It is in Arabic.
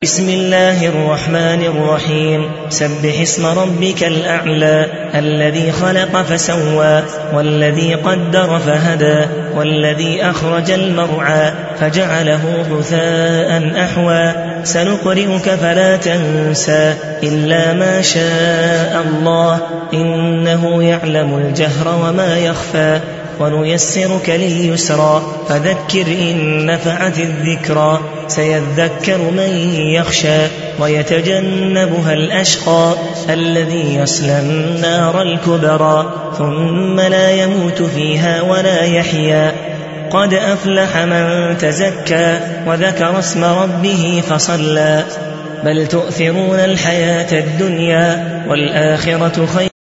بسم الله الرحمن الرحيم سبح اسم ربك الأعلى الذي خلق فسوى والذي قدر فهدى والذي أخرج المرعى فجعله غثاء أحوى سنقرئك فلا تنسى إلا ما شاء الله إنه يعلم الجهر وما يخفى ونيسرك لليسرى فذكر إن نفعت الذكرى سيذكر من يخشى ويتجنبها الأشقى الذي يصلى النار الكبرى ثم لا يموت فيها ولا يحيا قد أفلح من تزكى وذكر اسم ربه فصلى بل تؤثرون الحياة الدنيا والآخرة خير